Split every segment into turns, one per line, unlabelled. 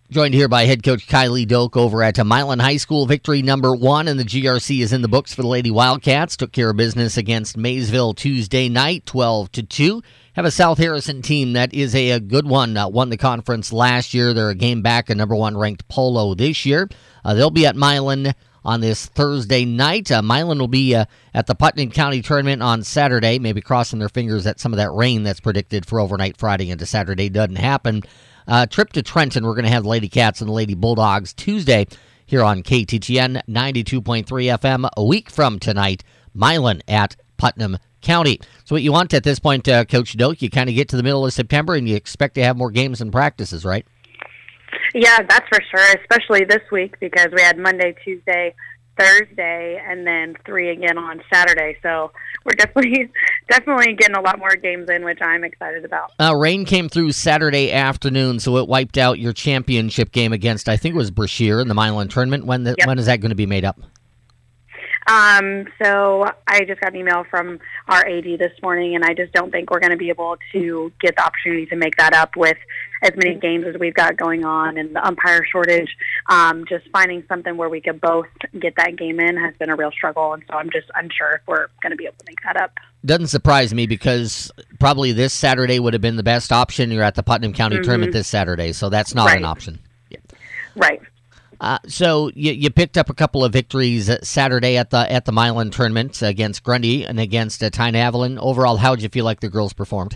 Joined here by head coach Kylie Doak over at Milan High School. Victory number 1, and the GRC is in the books for the Lady Wildcats. Took care of business against Maysville Tuesday night, 12-2. Have a South Harrison team that is a good one. Won the conference last year. They're a game back, a number 1 ranked Polo this year. They'll be at Milan on this Thursday night. Milan will be at the Putnam County Tournament on Saturday, maybe crossing their fingers that some of that rain that's predicted for overnight Friday into Saturday doesn't happen. Trip to Trenton, we're going to have the Lady Cats and the Lady Bulldogs Tuesday here on KTTN 92.3 FM. A week from tonight, Milan at Putnam County. So what you want at this point, Coach Doak, you kind of get to the middle of September and you expect to have more games and practices, right?
Yeah, that's for sure, especially this week because we had Monday, Tuesday, Thursday, and then 3 again on Saturday. So we're definitely getting a lot more games in, which I'm excited about.
Rain came through Saturday afternoon, so it wiped out your championship game against, I think it was Brashear in the Milan tournament. When is that going to be made up?
So I just got an email from our AD this morning, and I just don't think we're going to be able to get the opportunity to make that up with as many games as we've got going on and the umpire shortage. Just finding something where we could both get that game in has been a real struggle, and so I'm just unsure if we're going to be able to make that up.
Doesn't surprise me because probably this Saturday would have been the best option. You're at the Putnam County Tournament this Saturday, so that's not an option. Yeah.
Right.
So you picked up a couple of victories Saturday at the Milan tournament against Grundy and against Tyne-Avalon. Overall, how did you feel like the girls performed?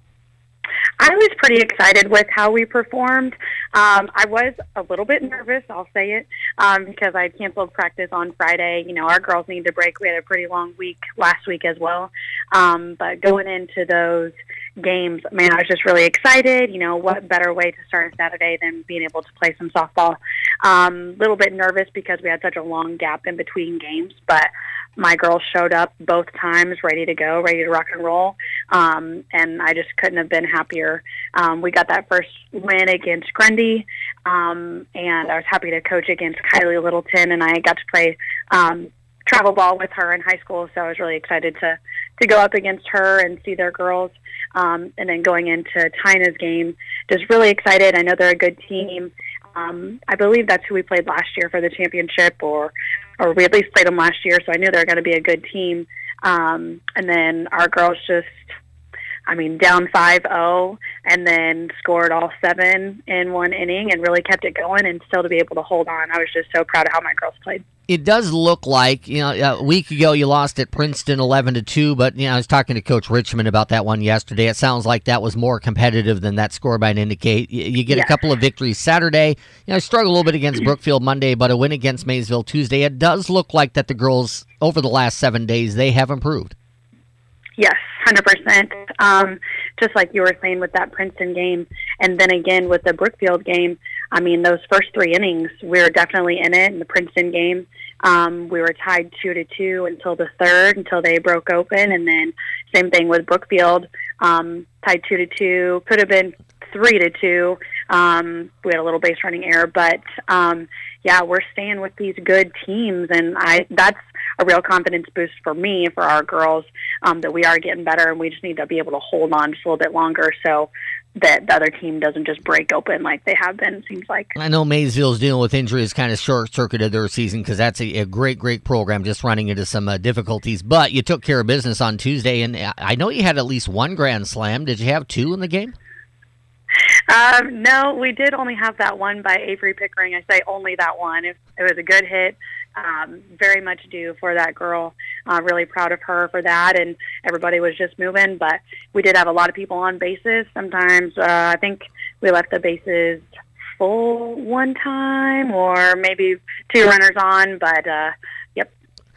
I was pretty excited with how we performed. I was a little bit nervous, I'll say it, because I canceled practice on Friday. You know, our girls need to break. We had a pretty long week last week as well. But going into those games, man, I was just really excited. You know, what better way to start a Saturday than being able to play some softball. Little bit nervous because we had such a long gap in between games, but my girls showed up both times ready to go, ready to rock and roll, and I just couldn't have been happier. We got that first win against Grundy, and I was happy to coach against Kylie Littleton, and I got to play travel ball with her in high school, so I was really excited to go up against her and see their girls. And then going into Tyna's game, just really excited. I know they're a good team. I believe that's who we played last year for the championship, or we at least played them last year, so I knew they were going to be a good team. And then our girls just, down 5-0 and then scored all 7 in one inning and really kept it going and still to be able to hold on. I was just so proud of how my girls played.
It does look like, a week ago you lost at Princeton 11-2, but, I was talking to Coach Richmond about that one yesterday. It sounds like that was more competitive than that score might indicate. You get a couple of victories Saturday. I struggled a little bit against Brookfield Monday, but a win against Maysville Tuesday. It does look like that the girls, over the last 7 days, they have improved.
Yes, 100%. Just like you were saying with that Princeton game, and then again with the Brookfield game, those first 3 innings, we were definitely in it. In the Princeton game, we were tied 2-2 until the third, until they broke open, and then same thing with Brookfield, tied 2-2, could have been 3-2. We had a little base running error, but we're staying with these good teams, and that's a real confidence boost for me, for our girls, that we are getting better, and we just need to be able to hold on just a little bit longer so that the other team doesn't just break open like they have been, it seems like.
I know Maysville's dealing with injuries, kind of short-circuited their season because that's a great, great program, just running into some difficulties. But you took care of business on Tuesday, and I know you had at least 1 grand slam. Did you have 2 in the game?
No, we did only have that one by Avery Pickering. I say only that one. It was a good hit. Very much due for that girl. Really proud of her for that, and everybody was just moving, but we did have a lot of people on bases. Sometimes I think we left the bases full one time, or maybe 2 runners on, but yep.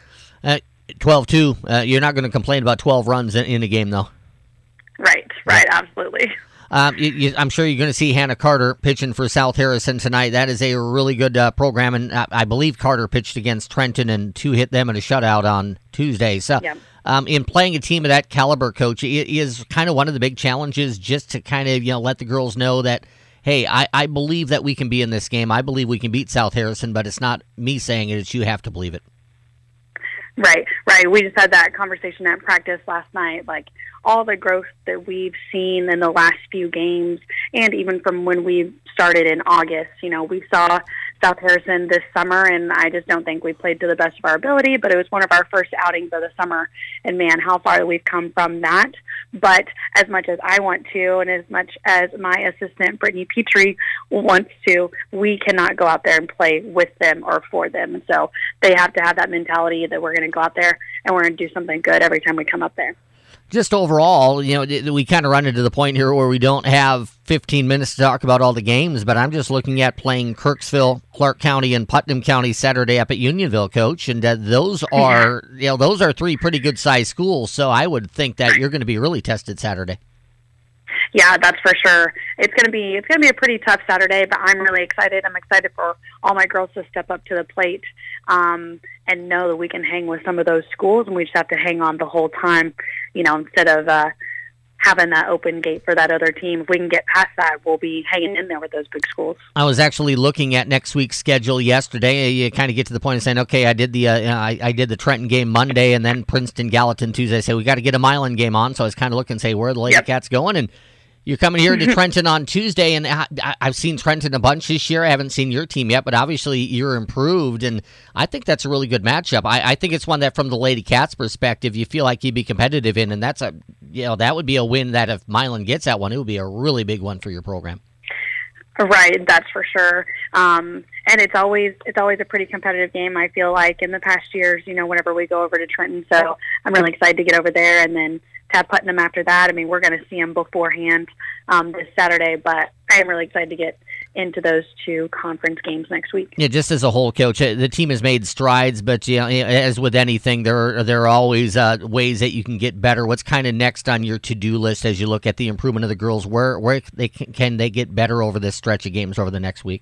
12-2. You're not going to complain about 12 runs in a game, though.
Right, absolutely.
I'm sure you're going to see Hannah Carter pitching for South Harrison tonight. That is a really good program, and I believe Carter pitched against Trenton and 2 hit them in a shutout on Tuesday. So, in playing a team of that caliber, Coach, it is kind of one of the big challenges just to kind of let the girls know that, hey, I believe that we can be in this game. I believe we can beat South Harrison, but it's not me saying it. It's you have to believe it.
Right. We just had that conversation at practice last night. Like, all the growth that we've seen in the last few games, and even from when we started in August. We saw South Harrison this summer, and I just don't think we played to the best of our ability, but it was one of our first outings of the summer, and man, how far we've come from that. But as much as I want to, and as much as my assistant, Brittany Petrie, wants to, we cannot go out there and play with them or for them. And so they have to have that mentality that we're going to go out there and we're going to do something good every time we come up there.
Just overall, we kind of run into the point here where we don't have 15 minutes to talk about all the games, but I'm just looking at playing Kirksville, Clark County, and Putnam County Saturday up at Unionville, Coach, and those are three pretty good-sized schools, so I would think that you're going to be really tested Saturday.
Yeah, that's for sure. It's going to be a pretty tough Saturday, but I'm really excited. I'm excited for all my girls to step up to the plate and know that we can hang with some of those schools, and we just have to hang on the whole time, instead of having that open gate for that other team. If we can get past that, we'll be hanging in there with those big schools.
I was actually looking at next week's schedule yesterday. You kind of get to the point of saying, okay, I did the Trenton game Monday and then Princeton Gallatin Tuesday. I said, we got to get a Milan game on. So I was kind of looking and say, where are the Lady Cats going? And you're coming here to Trenton on Tuesday, and I've seen Trenton a bunch this year. I haven't seen your team yet, but obviously you're improved, and I think that's a really good matchup. I think it's one that, from the Lady Cats' perspective, you feel like you'd be competitive in, and that's that would be a win that if Milan gets that one, it would be a really big one for your program.
Right, that's for sure. And it's always a pretty competitive game, I feel like, in the past years, whenever we go over to Trenton. So I'm really excited to get over there and then to have Putnam after that. I mean, we're going to see them beforehand this Saturday, but I am really excited to get into those two conference games next week.
Yeah, just as a whole, Coach, the team has made strides, but as with anything, there are always ways that you can get better. What's kind of next on your to-do list as you look at the improvement of the girls? Where can they get better over this stretch of games over the next week?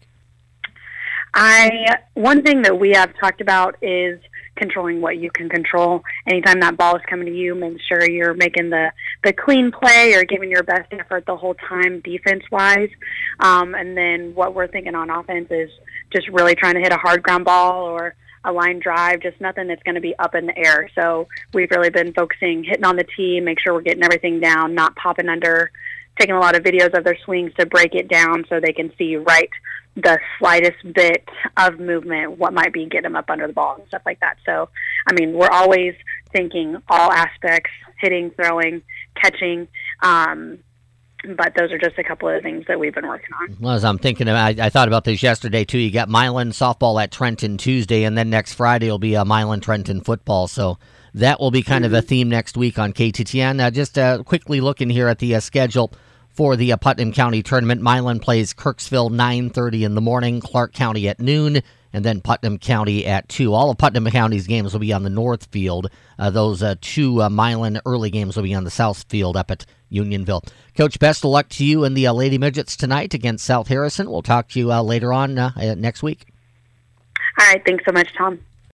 One thing that we have talked about is controlling what you can control. Anytime that ball is coming to you, make sure you're making the clean play or giving your best effort the whole time defense-wise. And then what we're thinking on offense is just really trying to hit a hard ground ball or a line drive, just nothing that's going to be up in the air. So we've really been focusing, hitting on the tee, make sure we're getting everything down, not popping under, taking a lot of videos of their swings to break it down so they can see right the slightest bit of movement, what might be getting them up under the ball and stuff like that. So, I mean, we're always thinking all aspects, hitting, throwing, catching, but those are just a couple of things that we've been working on.
Well, as I'm thinking about, I thought about this yesterday, too. You got Milan softball at Trenton Tuesday, and then next Friday will be a Milan-Trenton football. So that will be kind of a theme next week on KTTN. Just quickly looking here at the schedule for the Putnam County tournament. Milan plays Kirksville 9:30 in the morning, Clark County at noon, and then Putnam County at 2. All of Putnam County's games will be on the north field. Those two Milan early games will be on the south field up at Unionville. Coach, best of luck to you and the Lady Midgets tonight against South Harrison. We'll talk to you later on next week.
All right. Thanks so much, Tom.